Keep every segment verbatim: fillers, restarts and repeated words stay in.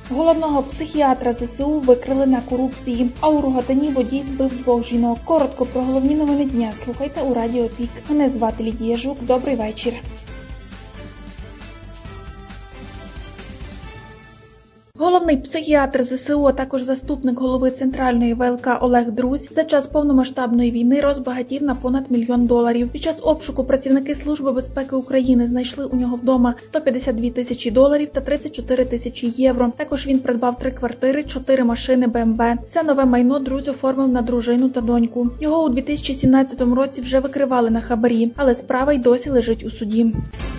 Головного психіатра зе се у викрили на корупції, а у Рогатині водій збив двох жінок. Коротко про головні новини дня слухайте у Радіо Пік. Мене звати Лідія Жук. Добрий вечір. Головний психіатр зе се у, а також заступник голови Центральної ве el ка Олег Друзь за час повномасштабної війни розбагатів на понад мільйон доларів. Під час обшуку працівники Служби безпеки України знайшли у нього вдома сто п'ятдесят дві тисячі доларів та тридцять чотири тисячі євро. Також він придбав три квартири, чотири машини бе ем ве. Все нове майно Друзь оформив на дружину та доньку. Його у дві тисячі сімнадцятому році вже викривали на хабарі, але справа й досі лежить у суді.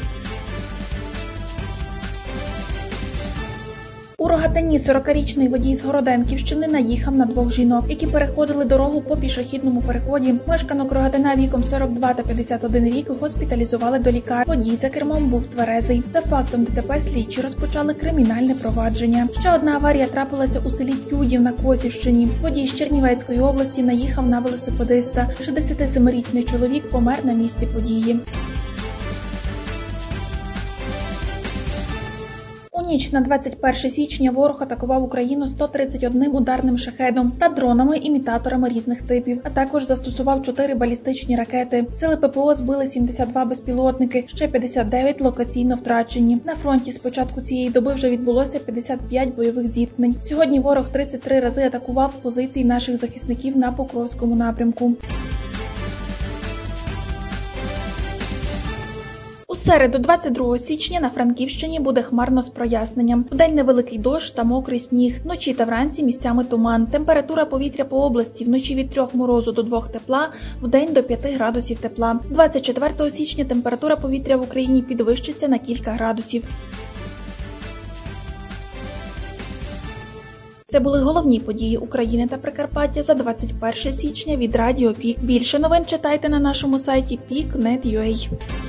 У Рогатині сорокарічний водій з Городенківщини наїхав на двох жінок, які переходили дорогу по пішохідному переході. Мешканок Рогатина віком сорок два та п'ятдесят один рік госпіталізували до лікарні. Водій за кермом був тверезий. За фактом де те пе слідчі розпочали кримінальне провадження. Ще одна аварія трапилася у селі Тюдів на Косівщині. Водій з Чернівецької області наїхав на велосипедиста. шістдесятисемирічний чоловік помер на місці події. У ніч на двадцять перше січня ворог атакував Україну сто тридцять одним ударним шахедом та дронами-імітаторами різних типів, а також застосував чотири балістичні ракети. Сили пе пе о збили сімдесят два безпілотники, ще п'ятдесят дев'ять локаційно втрачені. На фронті з початку цієї доби вже відбулося п'ятдесят п'ять бойових зіткнень. Сьогодні ворог тридцять три рази атакував позиції наших захисників на Покровському напрямку. У середу, двадцять другого січня, на Франківщині буде хмарно з проясненням. Вдень невеликий дощ та мокрий сніг. Вночі та вранці місцями туман. Температура повітря по області вночі від трьох морозу до двох тепла, вдень до п'яти градусів тепла. З двадцять четвертого січня температура повітря в Україні підвищиться на кілька градусів. Це були головні події України та Прикарпаття за двадцять перше січня від Радіо Пік. Більше новин читайте на нашому сайті пік крапка нет крапка ю а.